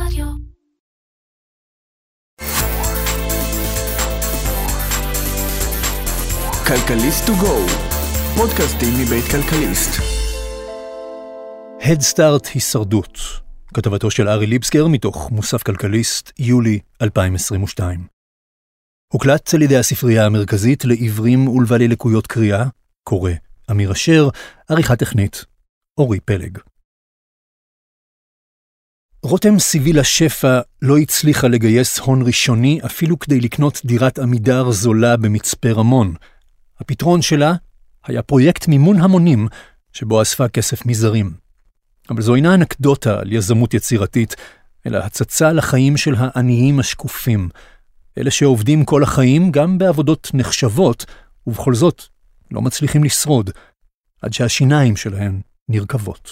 רדיו. כלכליסט טו גו, פודקאסטים מבית כלכליסט. הדסטארט הישרדות, כתבתו של ארי ליבסקר מתוך מוסף כלכליסט, יולי 2022. הוקלט על ידי הספרייה המרכזית לעיוורים ולבעלי לקויות קריאה, קורא אמיר אשר, עריכה טכנית, אורי פלג. רותם סיבילה שפע לא הצליחה לגייס הון ראשוני אפילו כדי לקנות דירת עמידר זולה במצפה רמון. הפתרון שלה היה פרויקט מימון המונים שבו אספה כסף מזרים. אבל זו אינה אנקדוטה על יזמות יצירתית, אלא הצצה לחיים של העניים השקופים. אלה שעובדים כל החיים גם בעבודות נחשבות, ובכל זאת לא מצליחים לשרוד, עד שהשיניים שלהן נרכבות.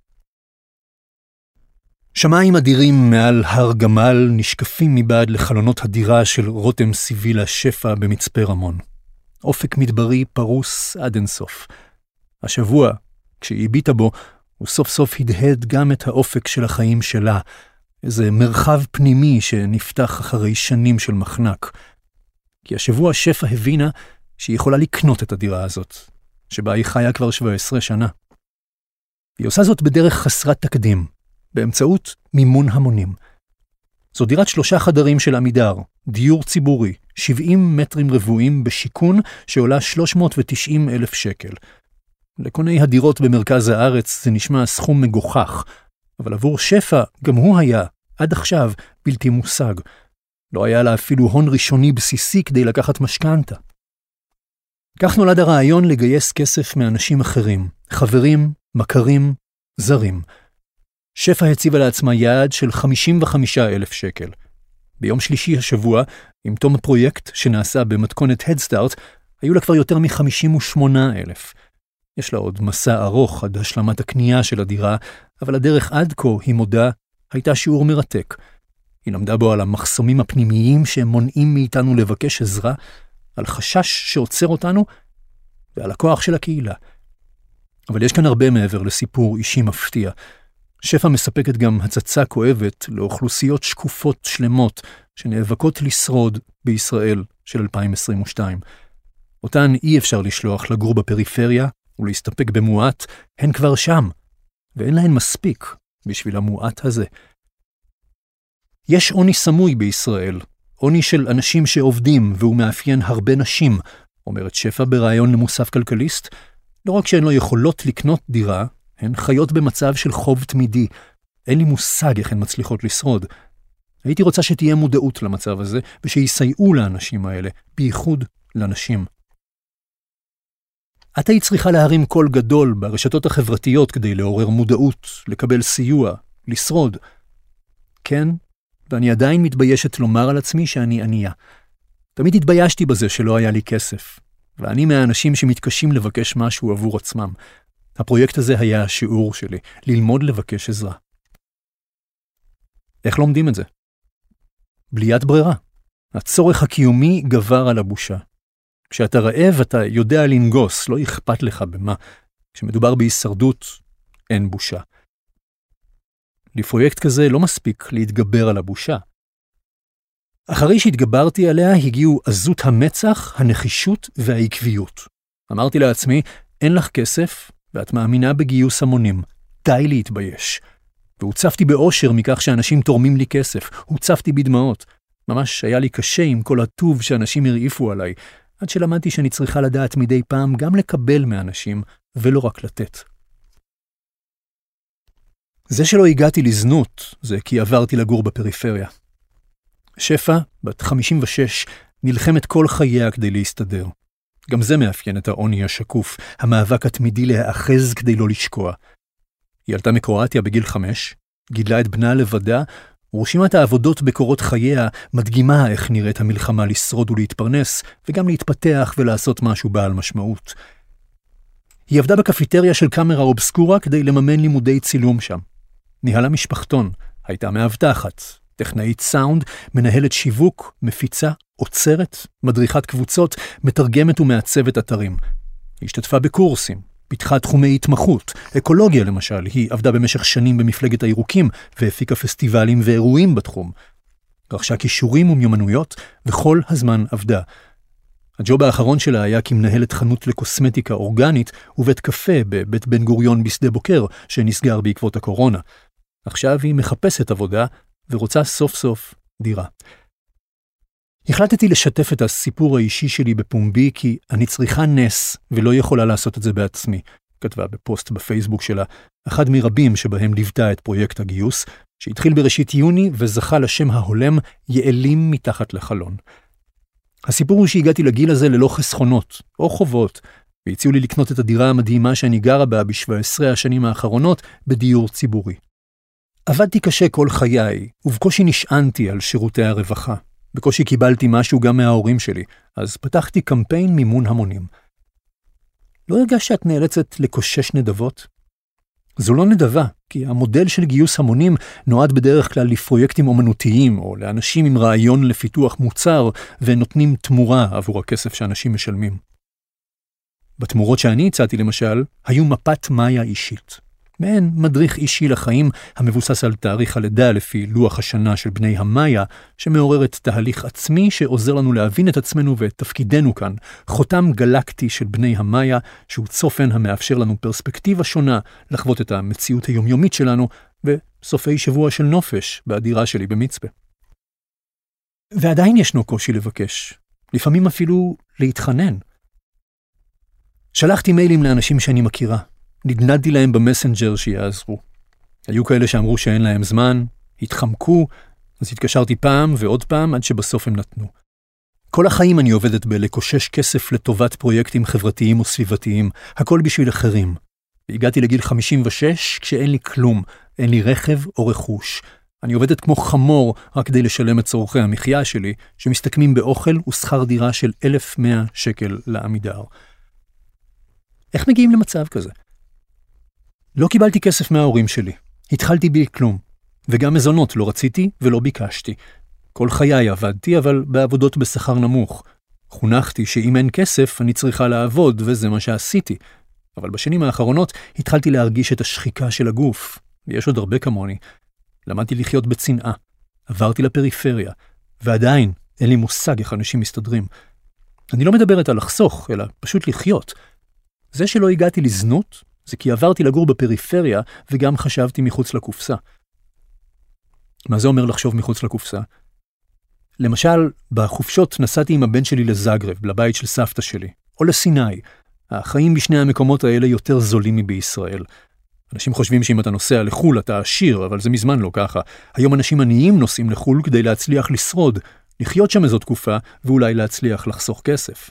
שמיים אדירים מעל הר גמל נשקפים מבעד לחלונות הדירה של רותם סיבילה שפע במצפה רמון. אופק מדברי פרוס עד אינסוף. השבוע, כשהיא הביטה בו, הוא סוף סוף הדהד גם את האופק של החיים שלה, איזה מרחב פנימי שנפתח אחרי שנים של מחנק. כי השבוע שפע הבינה שהיא יכולה לקנות את הדירה הזאת, שבה היא חיה כבר 17 שנה. היא עושה זאת בדרך חסרת תקדים, באמצעות מימון המונים. זו דירת 3 חדרים של עמידר, דיור ציבורי, 70 מטרים רבועים בשיקון שעולה 390,000 שקל. לקוני הדירות במרכז הארץ זה נשמע סכום מגוחך, אבל עבור שפע גם הוא היה, עד עכשיו, בלתי מושג. לא היה לה אפילו הון ראשוני בסיסי כדי לקחת משכנתה. כך נולד הרעיון לגייס כסף מאנשים אחרים, חברים, מכרים, זרים. שפע הציבה לעצמה יעד של 55,000 שקל. ביום שלישי השבוע, עם תום הפרויקט שנעשה במתכונת הדסטארט, היו לה כבר יותר מ-58,000. יש לה עוד מסע ארוך עד השלמת הקנייה של הדירה, אבל הדרך עד כה, היא מודה, הייתה שיעור מרתק. היא למדה בו על המחסומים הפנימיים שמונעים מאיתנו לבקש עזרה, על חשש שעוצר אותנו, ועל הכוח של הקהילה. אבל יש כאן הרבה מעבר לסיפור אישי מפתיע. שפע מספקת גם הצצה כואבת לאוכלוסיות שקופות שלמות שנאבקות לשרוד בישראל של 2022. אותן אי אפשר לשלוח לגור בפריפריה ולהסתפק במועט, הן כבר שם, ואין להן מספיק בשביל המועט הזה. יש עוני סמוי בישראל, עוני של אנשים שעובדים והוא מאפיין הרבה נשים, אומרת שפע ברעיון למוסף כלכליסט. לא רק שהן לא יכולות לקנות דירה, הן חיות במצב של חוב תמידי. אין לי מושג איך הן מצליחות לשרוד. הייתי רוצה שתהיה מודעות למצב הזה, ושיסייעו לאנשים האלה, בייחוד לנשים. את היית צריכה להרים קול גדול ברשתות החברתיות כדי לעורר מודעות, לקבל סיוע, לשרוד. כן, ואני עדיין מתביישת לומר על עצמי שאני ענייה. תמיד התביישתי בזה שלא היה לי כסף, ואני מהאנשים שמתקשים לבקש משהו עבור עצמם. הפרויקט הזה היה השיעור שלי, ללמוד לבקש עזרה. איך לומדים את זה? בלי יד ברירה. הצורך הקיומי גבר על הבושה. כשאתה רעב אתה יודע לנגוס, לא אכפת לך במה. כשמדובר בהישרדות, אין בושה. לפרויקט כזה לא מספיק להתגבר על הבושה. אחרי שהתגברתי עליה הגיעו עזות המצח, הנחישות והעקביות. אמרתי לעצמי, אין לך כסף, ואת מאמינה בגיוס המונים. די להתבייש. והוצפתי באושר מכך שאנשים תורמים לי כסף. הוצפתי בדמעות. ממש היה לי קשה עם כל הטוב שאנשים הרעיפו עליי, עד שלמדתי שאני צריכה לדעת מדי פעם גם לקבל מאנשים, ולא רק לתת. זה שלא הגעתי לזנות, זה כי עברתי לגור בפריפריה. שפע, בת 56, נלחמת כל חייה כדי להסתדר. גם זה מאפיין את העוני השקוף, המאבק התמידי להאחז כדי לא לשקוע. היא עלתה מקרואטיה בגיל 5, גידלה את בנה לבדה, ורשימת העבודות בקורות חייה מדגימה איך נראית המלחמה לשרוד ולהתפרנס, וגם להתפתח ולעשות משהו בעל משמעות. היא עבדה בקפיטריה של קאמרה אובסקורה כדי לממן לימודי צילום שם. ניהלה משפחתון, הייתה מאבטחת, טכנאית סאונד, מנהלת שיווק, מפיצה, עוצרת, מדריכת קבוצות, מתרגמת ומעצבת אתרים. היא השתתפה בקורסים, פיתחה תחומי התמחות, אקולוגיה למשל, היא עבדה במשך שנים במפלגת הירוקים והפיקה פסטיבלים ואירועים בתחום. רכשה כישורים ומיומנויות וכל הזמן עבדה. הג'וב האחרון שלה היה כמנהלת חנות לקוסמטיקה אורגנית ובית קפה בבית בן גוריון בשדה בוקר שנסגר בעקבות הקורונה. עכשיו היא מחפשת עבודה ורוצה סוף סוף דירה. החלטתי לשתף את הסיפור האישי שלי בפומבי כי אני צריכה נס ולא יכולה לעשות את זה בעצמי, כתבה בפוסט בפייסבוק שלה, אחד מרבים שבהם ליוותה את פרויקט הגיוס, שהתחיל בראשית יוני וזכה לשם ההולם יעלים מתחת לחלון. הסיפור הוא שהגעתי לגיל הזה ללא חסכונות או חובות, והציעו לי לקנות את הדירה המדהימה שאני גרה בה ב17 השנים האחרונות בדיור ציבורי. עבדתי קשה כל חיי, ובקושי נשענתי על שירותי הרווחה. בקושי קיבלתי משהו גם מההורים שלי, אז פתחתי קמפיין מימון המונים. לא הרגש שאת נאלצת לקושש נדבות? זו לא נדבה, כי המודל של גיוס המונים נועד בדרך כלל לפרויקטים אומנותיים, או לאנשים עם רעיון לפיתוח מוצר, ונותנים תמורה עבור הכסף שאנשים משלמים. בתמורות שאני הצעתי למשל, היו מפת מאיה אישית. מעין מדריך אישי לחיים המבוסס על תאריך הלידה לפי לוח השנה של בני המאיה, שמעוררת תהליך עצמי שעוזר לנו להבין את עצמנו ואת תפקידנו כאן, חותם גלקטי של בני המאיה, שהוא צופן המאפשר לנו פרספקטיבה שונה לחוות את המציאות היומיומית שלנו, וסופי שבוע של נופש בדירה שלי במצפה. ועדיין ישנו קושי לבקש, לפעמים אפילו להתחנן. שלחתי מיילים לאנשים שאני מכירה, נדנדתי להם במסנג'ר שיעזרו. היו כאלה שאמרו שאין להם זמן, התחמקו, אז התקשרתי פעם ועוד פעם עד שבסוף הם נתנו. כל החיים אני עובדת בלקושש כסף לטובת פרויקטים חברתיים וסביבתיים, הכל בשביל אחרים. הגעתי לגיל 56 כשאין לי כלום, אין לי רכב או רכוש. אני עובדת כמו חמור רק כדי לשלם את צורכי המחיה שלי, שמסתכמים באוכל ושכר דירה של 1,100 שקל לעמידר. איך מגיעים למצב כזה? לא קיבלתי כסף מההורים שלי. התחלתי בלי כלום. וגם מזונות לא רציתי ולא ביקשתי. כל חיי עבדתי, אבל בעבודות בשכר נמוך. חונכתי שאם אין כסף, אני צריכה לעבוד, וזה מה שעשיתי. אבל בשנים האחרונות התחלתי להרגיש את השחיקה של הגוף. ויש עוד הרבה כמוני. למדתי לחיות בצנעה. עברתי לפריפריה. ועדיין אין לי מושג איך אנשים מסתדרים. אני לא מדברת על לחסוך, אלא פשוט לחיות. זה שלא הגעתי לזנות, זה כי עברתי לגור בפריפריה וגם חשבתי מחוץ לקופסה. מה זה אומר לחשוב מחוץ לקופסה? למשל, בחופשות נסעתי עם הבן שלי לזאגרב, לבית של סבתא שלי, או לסיני. החיים בשני המקומות האלה יותר זולים מבישראל. אנשים חושבים שאם אתה נוסע לחול אתה עשיר, אבל זה מזמן לא ככה. היום אנשים עניים נוסעים לחול כדי להצליח לשרוד, לחיות שם איזו תקופה, ואולי להצליח לחסוך כסף.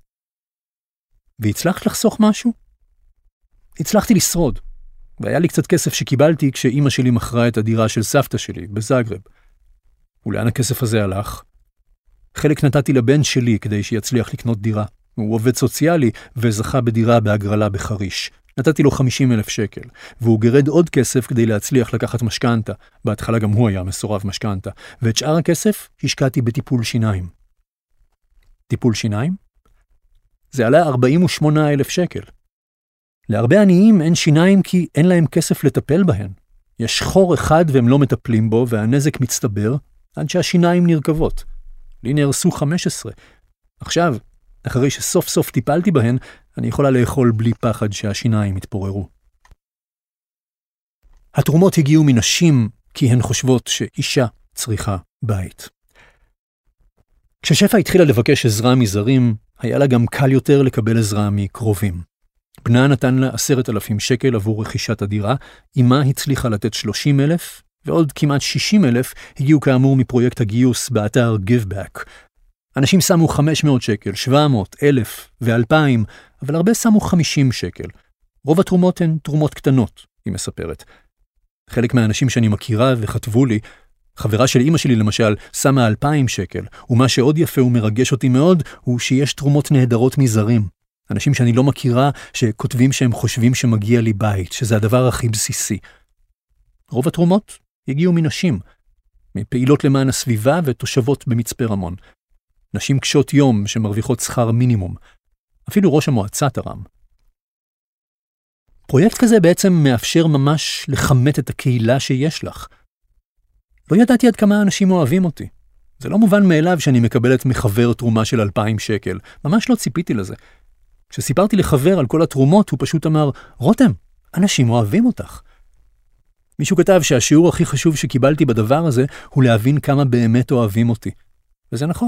והצלחת לחסוך משהו? הצלחתי לשרוד, והיה לי קצת כסף שקיבלתי כשאמא שלי מכרה את הדירה של סבתא שלי בזאגרב. ולאן הכסף הזה הלך? חלק נתתי לבן שלי כדי שיצליח לקנות דירה. הוא עובד סוציאלי וזכה בדירה בהגרלה בחריש. נתתי לו 50,000 שקל, והוא גרד עוד כסף כדי להצליח לקחת משכנתה. בהתחלה גם הוא היה מסורב משכנתה, ואת שאר הכסף השקעתי בטיפול שיניים. טיפול שיניים? זה עלה 48,000 שקל. להרבה עניים אין שיניים כי אין להם כסף לטפל בהן. יש חור אחד והם לא מטפלים בו והנזק מצטבר עד שהשיניים נרכבות. לי נהרסו 15. עכשיו, אחרי שסוף סוף טיפלתי בהן, אני יכולה לאכול בלי פחד שהשיניים יתפוררו. התרומות הגיעו מנשים כי הן חושבות שאישה צריכה בית. כששפע התחילה לבקש עזרה מזרים, היה לה גם קל יותר לקבל עזרה מקרובים. בנה נתן לה 10,000 שקל עבור רכישת הדירה, אמה הצליחה לתת 30,000, ועוד כמעט 60,000 הגיעו כאמור מפרויקט הגיוס באתר GiveBack. אנשים שמו 500 שקל, 700, 1,000 ו2,000, אבל הרבה שמו 50 שקל. רוב התרומות הן תרומות קטנות, היא מספרת. חלק מהאנשים שאני מכירה וכתבו לי, חברה של אמא שלי למשל שמה 2,000 שקל, ומה שעוד יפה ומרגש אותי מאוד הוא שיש תרומות נהדרות מזרים. אנשים שאני לא מכירה שכותבים שהם חושבים שמגיע לי בית, שזה הדבר הכי בסיסי. רוב התרומות הגיעו מנשים, מפעילות למען הסביבה ותושבות במצפה רמון. נשים קשות יום שמרוויחות שכר מינימום. אפילו ראש המועצה תרם. פרויקט כזה בעצם מאפשר ממש לחמת את הקהילה שיש לך. לא ידעתי עד כמה אנשים אוהבים אותי. זה לא מובן מאליו שאני מקבלת מחבר תרומה של 2,000 שקל. ממש לא ציפיתי לזה. כשסיפרתי לחבר על כל התרומות, הוא פשוט אמר, רותם, אנשים אוהבים אותך. מישהו כתב שהשיעור הכי חשוב שקיבלתי בדבר הזה, הוא להבין כמה באמת אוהבים אותי. וזה נכון.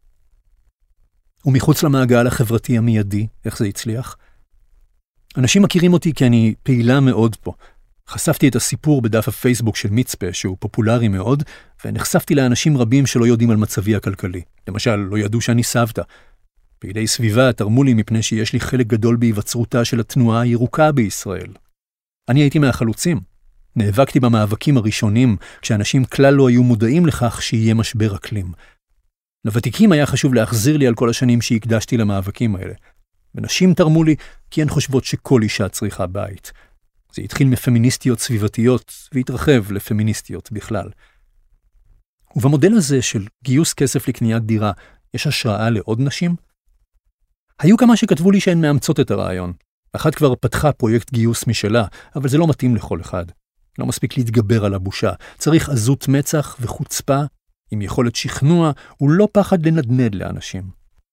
ומחוץ למעגל החברתי המיידי, איך זה הצליח? אנשים מכירים אותי כי אני פעילה מאוד פה. חשפתי את הסיפור בדף הפייסבוק של מצפה, שהוא פופולרי מאוד, ונחשפתי לאנשים רבים שלא יודעים על מצבי הכלכלי. למשל, לא ידעו שאני סבתא. פעילי סביבה תרמו לי מפני שיש לי חלק גדול בהיווצרותה של התנועה הירוקה בישראל. אני הייתי מהחלוצים. נאבקתי במאבקים הראשונים, כשאנשים כלל לא היו מודעים לכך שיהיה משבר אקלים. לוותיקים היה חשוב להחזיר לי על כל השנים שהקדשתי למאבקים האלה. ונשים תרמו לי כי הן חושבות שכל אישה צריכה בית. זה התחיל מפמיניסטיות סביבתיות והתרחב לפמיניסטיות בכלל. ובמודל הזה של גיוס כסף לקניית דירה, יש השראה לעוד נשים? היו כמה שכתבו לי שהן מאמצות את הרעיון. אחת כבר פתחה פרויקט גיוס משלה, אבל זה לא מתאים לכל אחד. לא מספיק להתגבר על הבושה. צריך עזות מצח וחוצפה, עם יכולת שכנוע ולא פחד לנדנד לאנשים.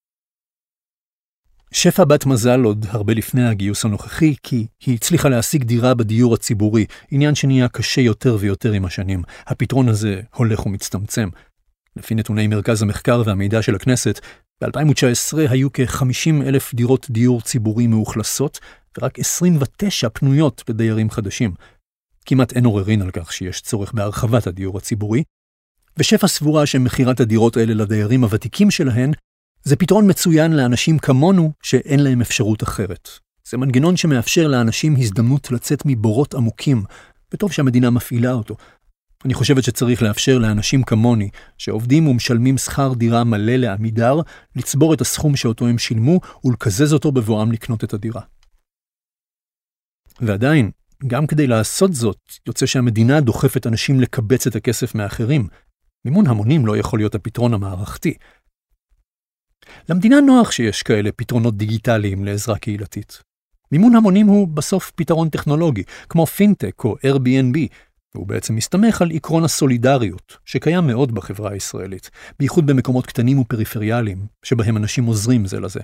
שפע בת מזל עוד הרבה לפני הגיוס הנוכחי, כי היא הצליחה להשיג דירה בדיור הציבורי, עניין שנהיה קשה יותר ויותר עם השנים. הפתרון הזה הולך ומצטמצם. לפי נתוני מרכז המחקר והמידע של הכנסת, ב-2019 היו כ-50,000 דירות דיור ציבורי מאוכלסות, ורק 29 פנויות לדיירים חדשים. כמעט אין עוררין על כך שיש צורך בהרחבת הדיור הציבורי, ושפע סבורה שמחירת הדירות האלה לדיירים הוותיקים שלהן, זה פתרון מצוין לאנשים כמונו שאין להם אפשרות אחרת. זה מנגנון שמאפשר לאנשים הזדמנות לצאת מבורות עמוקים, וטוב שהמדינה מפעילה אותו. אני חושבת שצריך לאפשר לאנשים כמוני, שעובדים ומשלמים שכר דירה מלא לעמידר, לצבור את הסכום שאותו הם שילמו, ולקזז אותו בבואם לקנות את הדירה. ועדיין, גם כדי לעשות זאת, יוצא שהמדינה דוחפת אנשים לקבץ את הכסף מאחרים. מימון המונים לא יכול להיות הפתרון המערכתי. למדינה נוח שיש כאלה פתרונות דיגיטליים לעזרה קהילתית. מימון המונים הוא בסוף פתרון טכנולוגי, כמו פינטק או Airbnb, והוא בעצם מסתמך על עקרון הסולידריות, שקיים מאוד בחברה הישראלית, בייחוד במקומות קטנים ופריפריאליים, שבהם אנשים עוזרים זה לזה.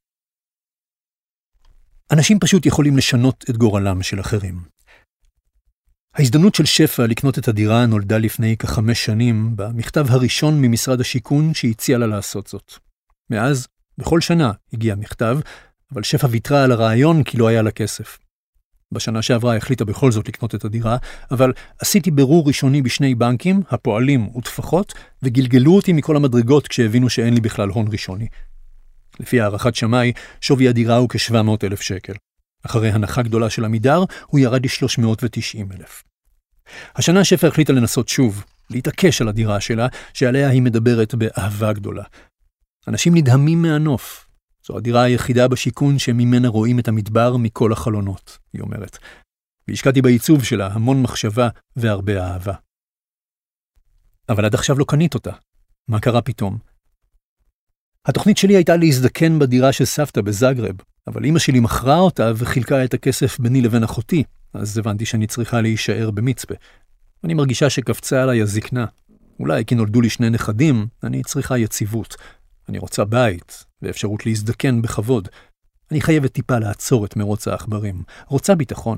אנשים פשוט יכולים לשנות את גורלם של אחרים. ההזדמנות של שפע לקנות את הדירה נולדה לפני כ5 שנים, במכתב הראשון ממשרד השיכון שהציע לה לעשות זאת. מאז, בכל שנה הגיע מכתב, אבל שפע ויתרה על הרעיון כי לא היה לה כסף. בשנה שעברה החליטה בכל זאת לקנות את הדירה, אבל עשיתי בירור ראשוני בשני בנקים, הפועלים ותפחות, וגלגלו אותי מכל המדרגות כשהבינו שאין לי בכלל הון ראשוני. לפי הערכת שמאי, שווי הדירה הוא כ700,000 שקל. אחרי הנחה גדולה של עמידר, הוא ירד ל390,000. השנה שפע החליטה לנסות שוב, להתעקש על הדירה שלה, שעליה היא מדברת באהבה גדולה. אנשים נדהמים מהנוף. זו הדירה היחידה בשיכון שממנה רואים את המדבר מכל החלונות, היא אומרת. והשקעתי בעיצוב שלה המון מחשבה והרבה אהבה. אבל עד עכשיו לא קנית אותה. מה קרה פתאום? התוכנית שלי הייתה להזדקן בדירה של סבתא בזגרב, אבל אמא שלי מכרה אותה וחילקה את הכסף ביני לבין אחותי, אז הבנתי שאני צריכה להישאר במצפה. אני מרגישה שקפצה עליי הזקנה. אולי כי נולדו לי 2 נכדים, אני צריכה יציבות. אני רוצה בית, ואפשרות להזדקן בכבוד. אני חייבת טיפה לעצור את מרוץ העכברים. רוצה ביטחון.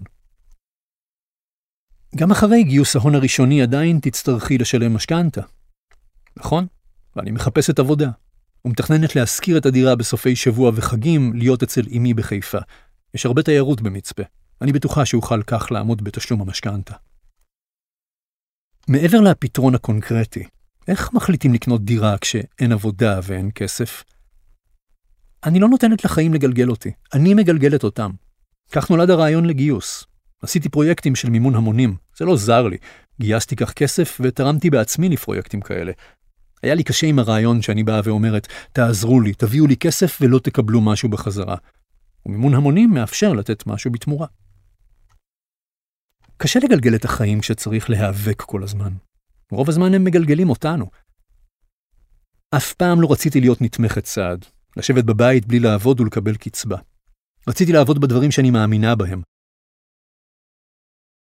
גם אחרי גיוס ההון הראשוני עדיין תצטרכי לשלם משכנתה. נכון? ואני מחפשת עבודה. ומתכננת להשכיר את הדירה בסופי שבוע וחגים להיות אצל אמי בחיפה. יש הרבה תיירות במצפה. אני בטוחה שאוכל כך לעמוד בתשלום המשכנתה. מעבר לפתרון הקונקרטי, איך מחליטים לקנות דירה כשאין עבודה ואין כסף? אני לא נותנת לחיים לגלגל אותי. אני מגלגלת אותם. כך נולד הרעיון לגיוס. עשיתי פרויקטים של מימון המונים. זה לא זר לי. גייסתי כך כסף ותרמתי בעצמי לפרויקטים כאלה. היה לי קשה עם הרעיון שאני באה ואומרת, תעזרו לי, תביאו לי כסף ולא תקבלו משהו בחזרה. ומימון המונים מאפשר לתת משהו בתמורה. קשה לגלגל את החיים כשצריך להיאבק כל הזמן. רוב הזמן הם מגלגלים אותנו. אף פעם לא רציתי להיות נתמכת סעד, לשבת בבית בלי לעבוד ולקבל קצבה. רציתי לעבוד בדברים שאני מאמינה בהם.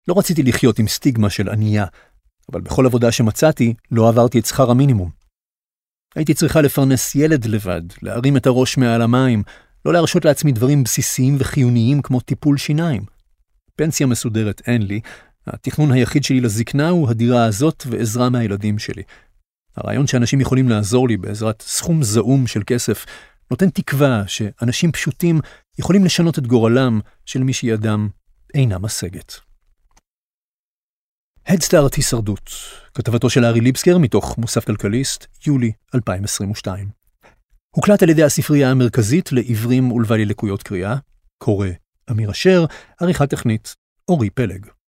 לא רציתי לחיות עם סטיגמה של ענייה, אבל בכל עבודה שמצאתי לא עברתי את שכר המינימום. הייתי צריכה לפרנס ילד לבד, להרים את הראש מעל המים, לא להרשות לעצמי דברים בסיסיים וחיוניים כמו טיפול שיניים. פנסיה מסודרת אין לי, התכנון היחיד שלי לזקנה הוא הדירה הזאת ועזרה מהילדים שלי. הרעיון שאנשים יכולים לעזור לי בעזרת סכום זעום של כסף, נותן תקווה שאנשים פשוטים יכולים לשנות את גורלם של מי שידם אינה משגת. הדסטארט הישרדות, כתבתו של ארי ליבסקר מתוך מוסף כלכליסט, יולי 2022. הוקלט על ידי הספרייה המרכזית לעיוורים ולבעלי לקויות קריאה, קורא אמיר אשר, עריכה טכנית, אורי פלג.